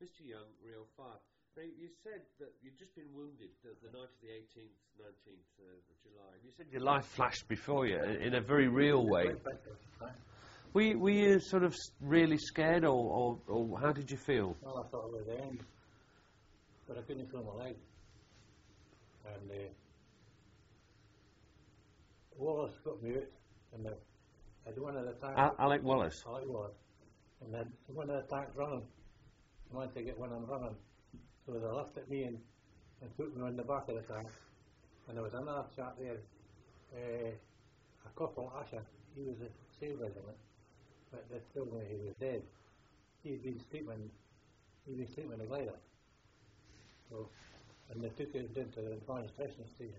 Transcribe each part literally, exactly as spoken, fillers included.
Mister Young, Rio five. Now, you said that you'd just been wounded the, the night of the eighteenth, nineteenth uh, of July. And you said your life flashed before you in, in a very real way. Were you, were you sort of really scared, or, or, or how did you feel? Well, I thought it was the end, but I couldn't feel my leg. And uh, Wallace got me out, and the, I had one of the tanks. Al Alec Wallace? Alec Wallace. And then one of the tanks running. I wanted to get one on running. So they lifted me and, and put me on the back of the tank. And there was another chap there, uh, a Corporal Asher. He was a sail regiment, but they told me he was dead. He'd been sleeping, he'd been sleeping in the glider. So, and they took him down to the advanced dressing station.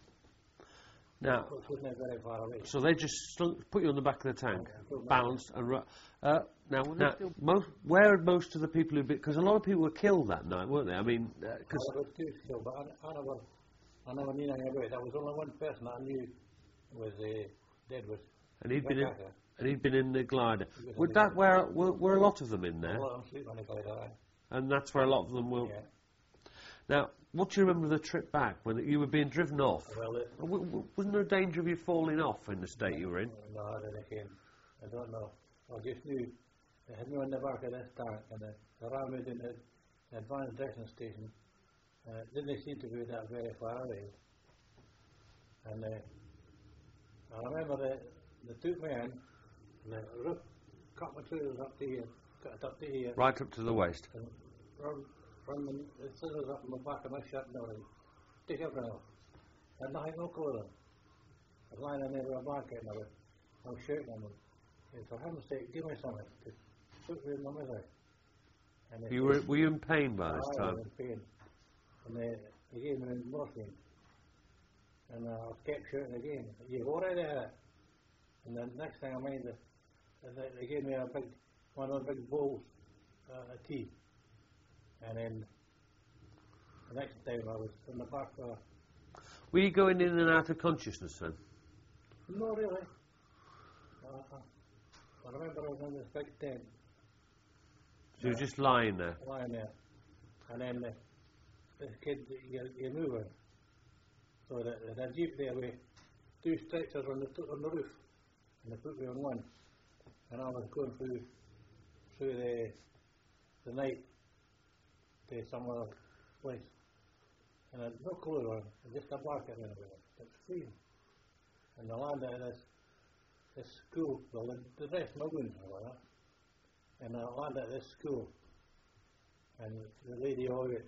Now, which wasn't very far away. So they just slunk, put you on the back of the tank, yeah, balanced, and ru uh, now, now most, where had most of the people who, because a lot of people were killed that night, weren't they? I mean, because uh, there were two killed, but I, I never, I never knew anything about it. There was only one person I knew was uh, dead. Was and he'd been in, and he'd been in the glider. Would that where were, were a lot of them in there? A lot of them sleep on the glider, right? And that's where a lot of them were. Yeah. Now, what do you remember of the trip back when you were being driven off? Well, it, w w wasn't there a danger of you falling off in the state you were in? No, I didn't came. I don't know. I just knew they had me on the back of this tank, and they, they ran me into the advanced dressing station. Uh, didn't seem to be that very far away. And uh, I remember they, they took me in, and they ripped, cut my trousers up to here, cut it up to here. Right up to the waist. And run, run the, the scissors up in the back of my shirt and everything. Take everything off. And nothing, no clothing. I was lying in there with a blanket and everything. I was shouting at them. Hey, for heaven's sake, give me something to put me in my misery. And you were, were you in pain by this I time? was in pain. And they, they gave me morphine. And uh, I kept shouting again, you've already had it. And the next thing I mind, they, they gave me a big, one of the big bowls uh, of tea. And then the next time I was in the back. Uh, were you going in and out of consciousness then? No, really. Uh, I remember I was in this big tent. So you were just lying there? Lying there. And then uh, this kid, you're, you're moving. So there's a jeep there with two stretchers on the, on the roof. And they put me on one. And I was going through through the, the night to some other place. And I had no clothes on, just a blanket in it. It's free. And I landed at this, this school, well, the, the rest of my wounds were like that. And I landed at this school. And the lady all it.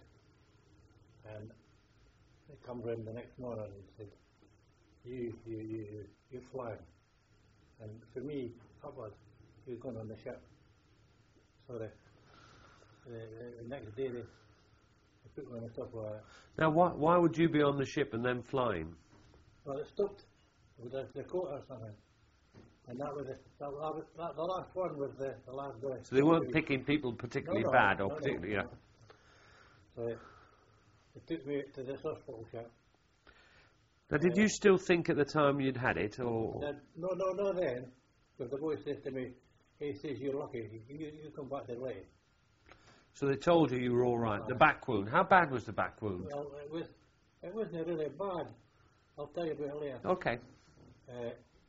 And they come round the next morning and said, you, you, you, you're flying. And for me, I was, he was going on the ship. So the, the, the next day they, they put me on the top of it. Now, why, why would you be on the ship and then flying? Well, it stopped with the Dakota or something. And that was, the, that, was that, the last one was the, the last day. So they weren't picking people particularly no, no, bad or no, particularly, no, yeah. no. So they, they took me to this hospital ship. Now, did uh, you still think at the time you'd had it, or...? Said, no, no, no then. Because the boy says to me, he says, you're lucky, you, you come back to life. So they told you you were all right. The back wound, how bad was the back wound? Well, it, was, it wasn't really bad. I'll tell you about it later. Okay. Uh,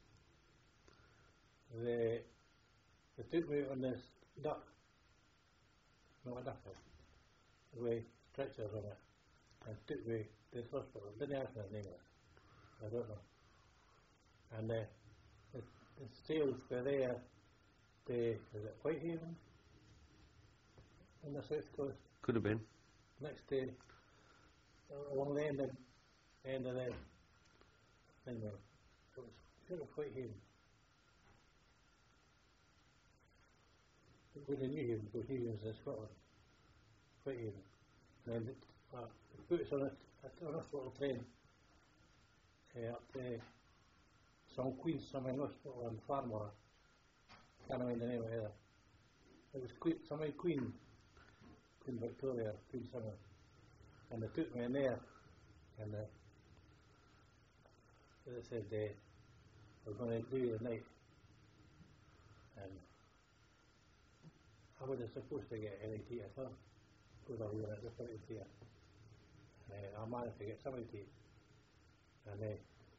they, they took me on this duck, not a duck, with stretchers on it, and took me to this hospital. Didn't ask me his name. I don't know. And uh, the, the sails were there to, is it Whitehaven? On the south coast. Could have been. Next day, uh, along the end of, end of the thing there. It was sort of Whitehaven. It was in Newhaven, because Newhaven is in Scotland. Whitehaven. And then uh, they put us on a, on a little train uh, up to some Queen, some in hospital in Farnborough. Can't remember the name of it either. It was Queen, some in Queen. Queen Victoria, Queen Summer, and they took me in there, and uh, they said they were going to do the night, and I wasn't supposed to get L A T at all. put our unit just right here. And uh, I managed to get somebody to, and uh,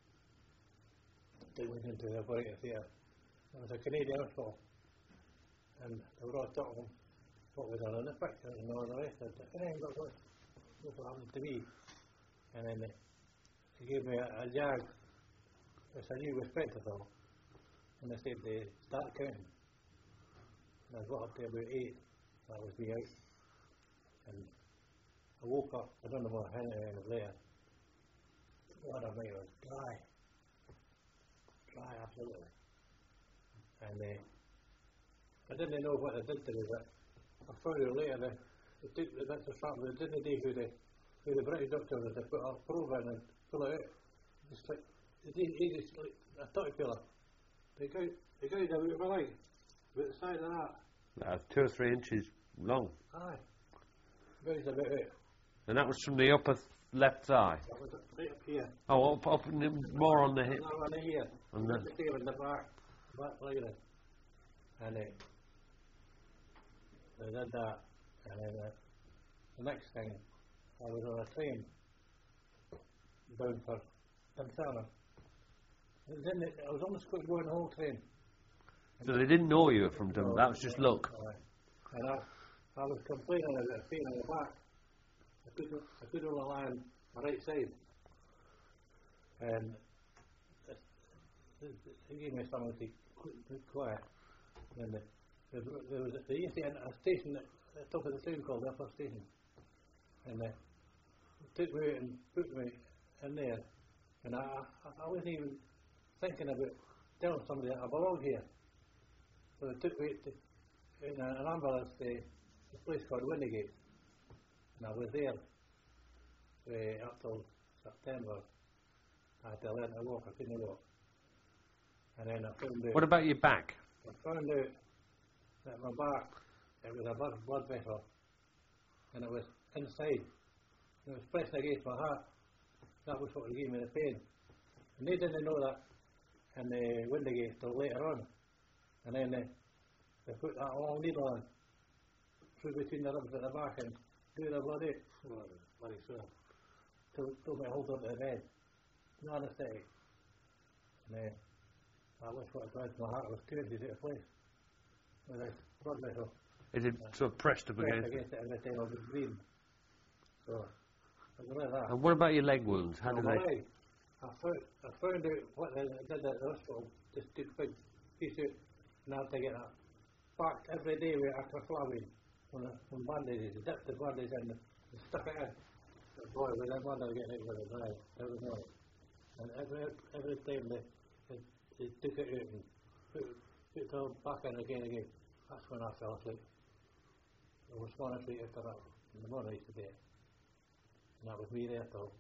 they went into the operating theatre. It was a Canadian hospital, and they were all talking what was done in the pictures and all the rest of it. And then got what, what happened to me. And then uh, they gave me a, a jag, which I knew was Spectacle, and they said they start counting. And I got up to about eight, that was me out. And I woke up, I don't know what happened uh, later. What I made was dry. Dry, absolutely. And uh, I didn't know what they did to me, but I found out later that they took the bits of shrapnel, they didn't know who the, who the British doctor was, they put a probe in and pull it out. Just like, he, he just like a totty fella. The guy, the guy that we were like, about the size of that. Uh, two or three inches long. Aye. Guy's about it. And that was from the upper th- left thigh? That was right up here. Oh, up, up in the, more on the hip. And that one here. And And the- the same in the back. Back like that. And uh, they did that. And then uh, the next thing, I was on a train bound for Dunfermline. And then it, I was almost going to go on the whole train. So they didn't know you were from Dun. That was just luck. Aye. And I, I was complaining about pain in the back. I couldn't, I couldn't only lie on my right side. And uh, they gave me something to be quiet. And the, the, there was a, there used to be a station at the top of the town called the Upper Station. And uh, they took me out and put me in there. And I, I, I wasn't even thinking about telling somebody that I belonged here. So they took me to, in an ambulance to a place called Windigate. And I was there uh, up till September. I had to learn to walk, I couldn't walk. And then I found out, What about your back? I found out that my back, it was a blood, blood vessel. And it was inside. And it was pressed against my heart. That was what gave me the pain. And they didn't know that in the Windigate till later on. And then they, they put that long needle on through between the ribs at the back and drew the blood out. Oh, it was bloody sore. Told, told me to hold on to the bed. No anaesthetic. And then I wish what it was, my heart was two inches out of place. With this blood vessel. Is it sort of pressed up Pressed against? against it every time I was bleeding. So, I was like that. And what about your leg wounds? How did Well, they? I, I, found, I found out what they did at the hospital. Just took a big piece out and I had to get that packed every day with acroflavine on, on bandages. They dipped the bandage in and stuck it in. The boy with that bandage getting it with a dry every morning. And every, every time they, they, they took it out and put, put it all back in again and again. That's when I fell asleep. I was falling asleep after that. In the morning I used to do it. And that was me there till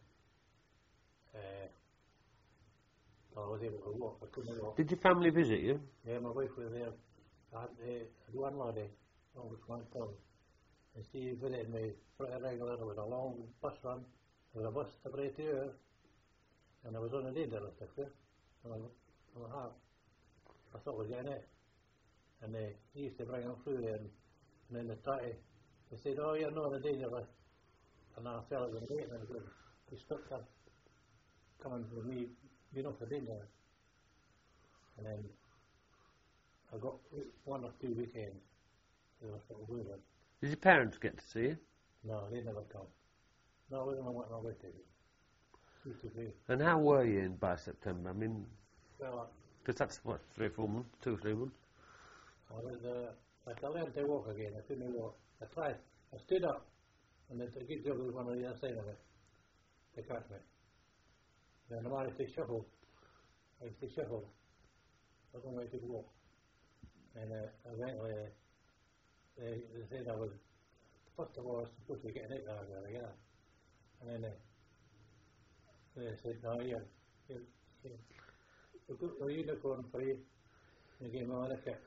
uh, till I was able to walk. I couldn't walk. Did your family visit you? Yeah, my wife was there. I had uh, one lady, always one town, and she visited me pretty regularly. There was a long bus run. There was a bus every two hours, and I was on a danger list up there. On a half. I thought we were getting it. And uh, he used to bring them through there, and, and then the tatty, they said, "Oh, you're not on the danger list." And I fell at the gate and I he stopped her coming with me, being off the danger. And then I got one or two weekends to the hospital with them. Did your parents get to see you? No, they never come. No, I wasn't what my wife did. She took me. And how were you in by September? I mean, Well, because that's what, three or four months, two or three months. I was, uh, like I learned to walk again. I couldn't walk. I tried. I stood up. And the, the good job was one on the other side of it. They catch me. Then I managed to shuffle. I used to shuffle. I don't know if I could walk. And uh, eventually uh, they, they said I was, first of all I was supposed to be getting out there again. And then uh, they said, no, yeah, yeah, yeah. We've got a uniform for you. And they gave me a kit.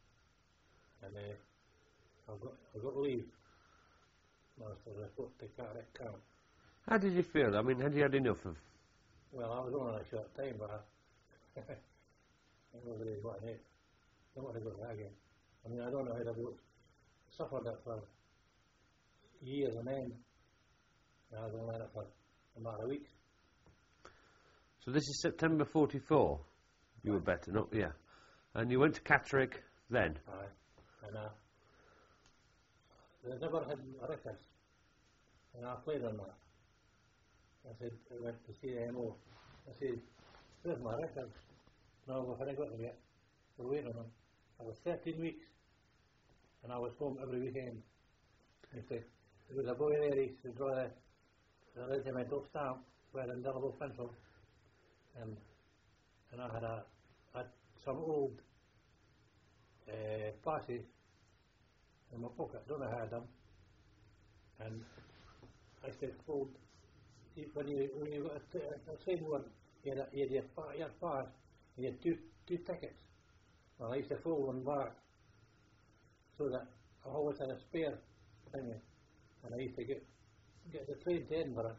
And uh, I got, I got leave. Most of the foot to cut it count. How did you feel? I mean, had you had enough of? Well, I was only a short time, but I, I don't really want it. I don't want to go back again. I mean, I don't know how to do it. Suffered that for years on end. And I was only in it for a matter of weeks. So this is September forty-four. You were better, not yeah. And you went to Catterick then. Aye. And uh, they never had records. And I played on that. I said, I went to see the M O. I said, where's my records? No, we haven't got them yet. We're waiting on them. I was thirteen weeks. And I was home every weekend. And said, there was a boy there, he used to draw the, the regimental stamp with an indelible pencil. And and I had a, a some old uh, passes in my pocket. Don't know how I had them. And I said, fold. See, when you when you got a, t- a same one, you had, a, you had your, pa- your pass, you had two two tickets. Well, I used to fold one back so that I always had a spare thingy, and I used to get get the train to Edinburgh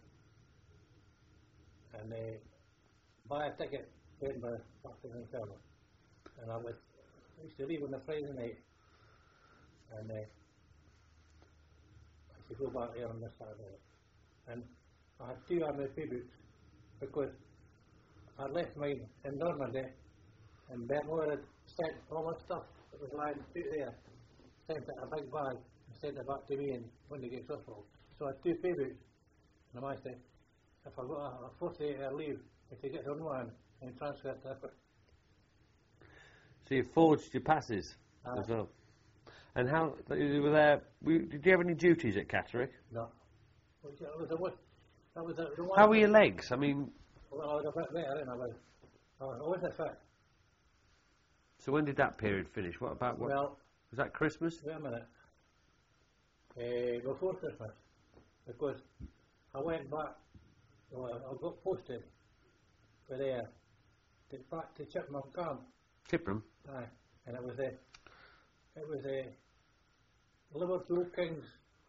and uh, buy a ticket to Edinburgh back to Vancouver. And I would I used to leave on a Friday night, and uh, I used to go back there on the Saturday. And I had two army pay books because I left mine in Normandy, and Bernard had sent all my stuff that was lying out there, sent it in a big bag and sent it back to me and when they get hospital. So I had two pay books, and I managed to, if I got a, a forty-eight hour leave, I could get on one and transfer it to a So you forged your passes uh, as well. And how you were there? We, did you have any duties at Catterick? No. That was the one. That was the, the one. How were your legs? I mean, Well, I was a bit better, and I was. I was always a fit. so when did that period finish? What about what? Well, Was that Christmas? wait a minute. Uh, before Christmas, because I went back. Well, I got posted for there, to back to Chipmunk Camp. Tipram. Aye, and it was a, it was a Liverpool Kings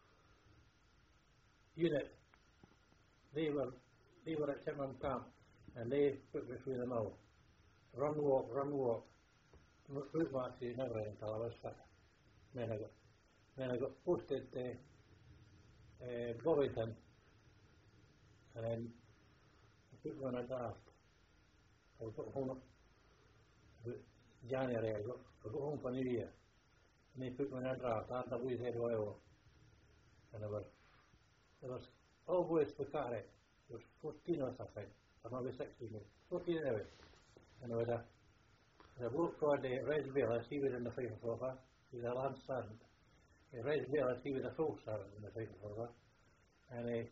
unit. They were, they were at Chipmunk Camp, and they put me through the mill. Run, walk, run, walk. Route marches never until I was fit. Then I got, then I got posted to uh, Bovington, and then I put me on a draft. I got home about January. I got, I got home for New Year, and they put me on a draft. I had the Wheathead Royal, and there was, there was all boys for Catterick. There was fourteen of us, I think, or maybe sixteen. fourteen anyway. And there was a, the bloke called uh, Reg Bayless. He was in the Fighting Force. He was a Lance Sergeant. Uh, Reg Bayless, he was a full sergeant in the Fighting Force. And uh,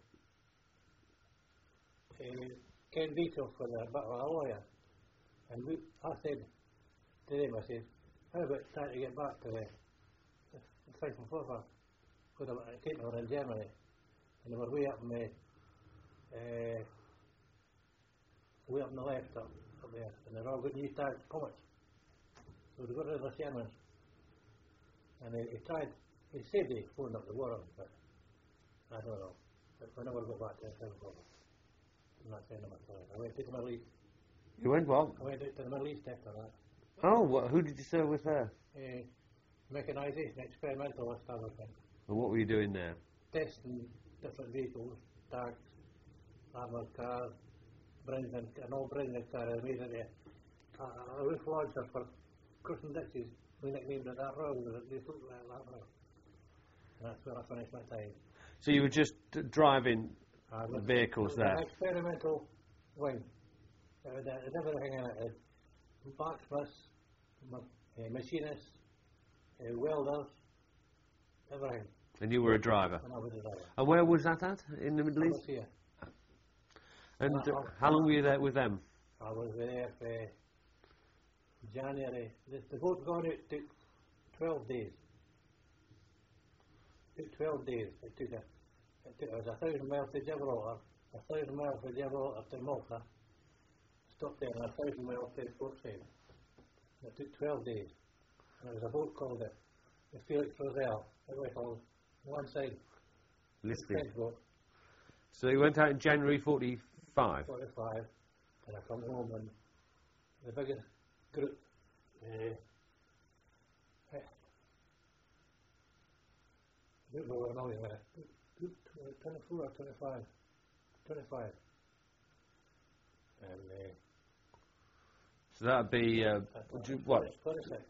uh, Ken Vito for the Battle of Lawyer. And we, I said to them, I said, how about trying to get back to the, the, the Fighting Force? Because I came over in Germany, and they were way up in the, uh, way up on the left up, up there, and they've all got new tags, comets. So they got rid of the Shermans. And he, he tried, he said he phoned up the war, but I don't know. But I never got back to the Fighting Force. I'm not saying about that. I went to the Middle East. You went what? I went out to the Middle East after that. Oh, what, who did you serve with there? Uh, mechanisation, experimental establishment. And what were you doing there? Testing different vehicles, tanks, armoured cars, Brendan, an old Brendan car I made it a, a roof launcher for crossing ditches. We nicknamed it that road, but they looked like that road. And that's where I finished my time. So you were just uh, driving Uh, the vehicles there? An experimental wing. It had, it had everything in it. It had blacksmiths, ma- uh, machinists, uh, welders, everything. And you were a driver? And I was a driver. And where was that at? In the Middle I East? was here. And Uh, uh, how long were you there with them? I was there for January. The, the boat going out took twelve days. It took twelve days. It took a, it, took, it was a thousand miles to Gibraltar, a thousand miles from Gibraltar to Malta, stopped there, and a thousand miles to Port Said. It took twelve days. And there was a boat called the, the Felix Roselle. It was on one side. Listed. French boat, So you went out in January forty-five? forty-five, and I come home and the biggest group, uh, we were only uh, twenty-four or twenty-five, twenty-five, and uh, So that'd be uh, would you, what? twenty-six,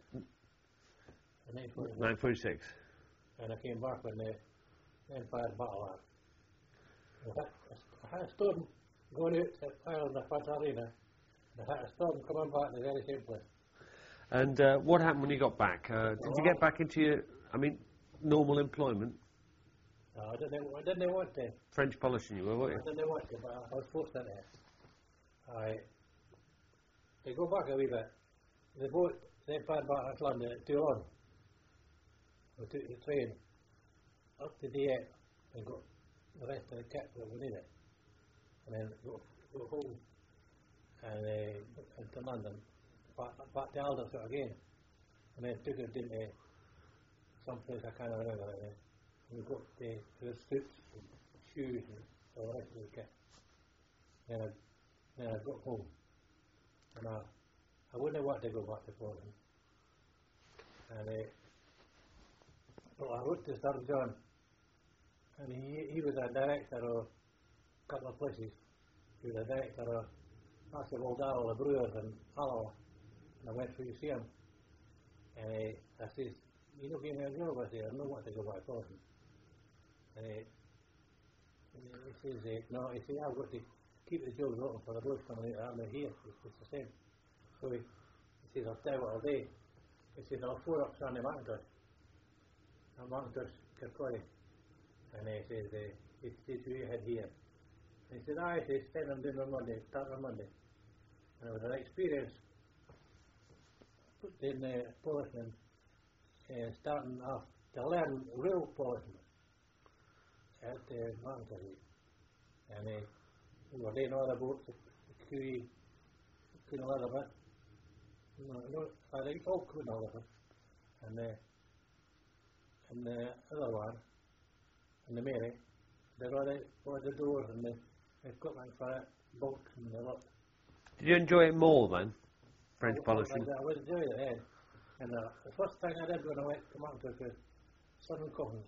nine forty-six. And I came back when the Empire Battle Act. I had a storm going out at Ireland, the Fat Arena, and I had a storm coming back to the very same place. And uh, what happened when you got back? Uh, did you get back into your, I mean, normal employment? No, I didn't, I didn't want to. French polishing you were, weren't I didn't want to, but I was forced into it. I, they go back a wee bit. The boat, the Empire Battle Act landed at Toulon. We took the train up to Dieppe and got the rest of the kit that we needed. And then go, go home and uh, into London, back, back to Aldershot again. And then took it into some place I can't remember it now. And we got the, the suits and shoes and all the rest of the kit. Then I, then I got home. And I, I wouldn't want to go back to Portland. And uh, well, I wrote to Sir John, and he, he was a director of a couple of places. He was a director of Archibald Darrell, the Brewers in Alloa, and I went to see him. And uh, I says, you know, give me a job. I said, I don't want to go back to Portland. And uh, he says, uh, no, he says, I've got to keep the jobs open for the boys coming out. I'm here, it's, it's the same. So he, he says, I'll tell you what I'll do. He says, I'll phone up Sandy McIntosh. And McIntosh Kirkcaldy. And he says, uh, he says, you head here. And he said, ah, he says, send them down on Monday, start on Monday. And it was an experience in uh, polishing, uh, starting off to learn real polishing at uh, McIntosh. And uh, we were doing all the boats, the Q E, couldn't let them in. No, no, I think all couldn't let them in. And uh, and the other one, and the Mary, they got it for the doors and the equipment for it, bolts and the lot. Did you enjoy it more then, French I, polishing? I, I was enjoying it then. And uh, the first thing I did when I went to Manchester was seven coffins.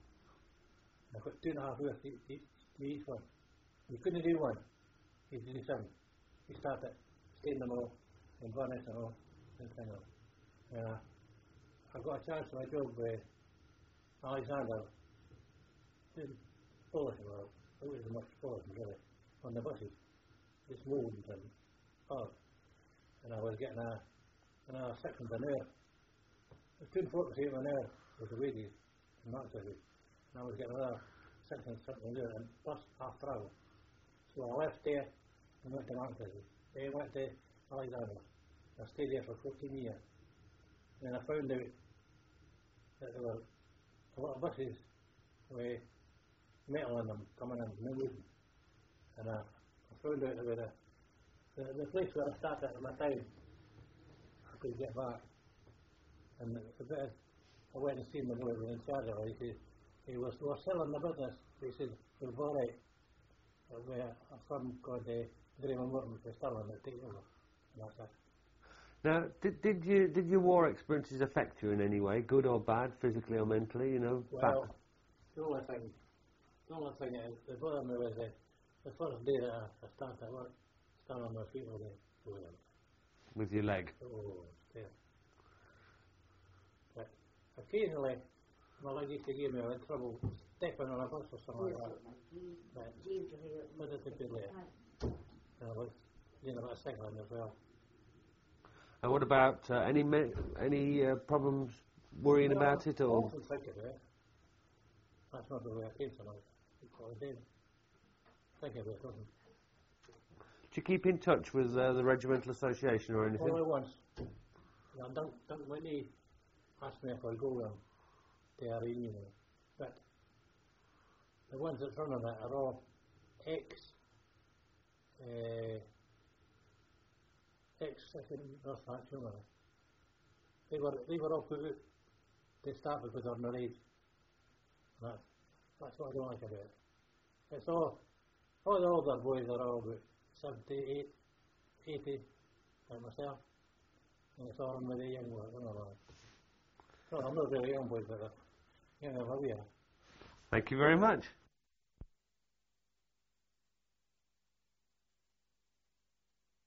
I got two and a half hours to each, each one. You couldn't do one, you did seven. You started staining them all, and varnish them all, and thing all. And uh, I got a chance for my job with Alexander did polishing, well, it wasn't much polishing really, on the buses, just molds and art. And I was getting a, another section an hour. It was two forty-eight an hour with the wages in Manchester. And I was getting another section something an hour and plus half travel. So I left there and went to Manchester. Then I went to Alexander. I stayed there for fourteen years. And I found out that there were a lot of buses with metal in them coming in, no wooden. And uh, I found out about a, the, the place where I started at my time, I could get back. And the, the bit I went and seen the boy who was in charge of it. He said, he was, we were selling the business. He said, we'll go right. Where a firm called uh, Graham Morton was selling it, take over. And that's it. Now, did, did you did your war experiences affect you in any way, good or bad, physically or mentally? You know, well, back- the only thing, the only thing that that bothered me was uh, the first day that I, I started work, standing on my feet all day. Oh, with your leg. oh, yeah. But occasionally, my leg used to give me a little trouble stepping on a bus or something like that. But but it's a bit later. And I was doing a bit of cycling as well. And what about uh, any me- any uh, problems worrying Well, about it, I or often think of it. That's not the way I came tonight. I did think of it, doesn't do you keep in touch with uh, the Regimental Association or anything? Only once. Now, don't, don't Whitney asked me if I'd go down to a reunion. But the ones that's running it are all ex, uh, ex, I think, North Hatch, they were, they were all put out to start with because they're underage. That's, that's what I don't like about it. It's all, all the older boys are all about seventy-eight, eighty, like myself. And it's all with the young boys, I don't know. No, I'm not really young boys, but they're younger than we are. Thank you very much.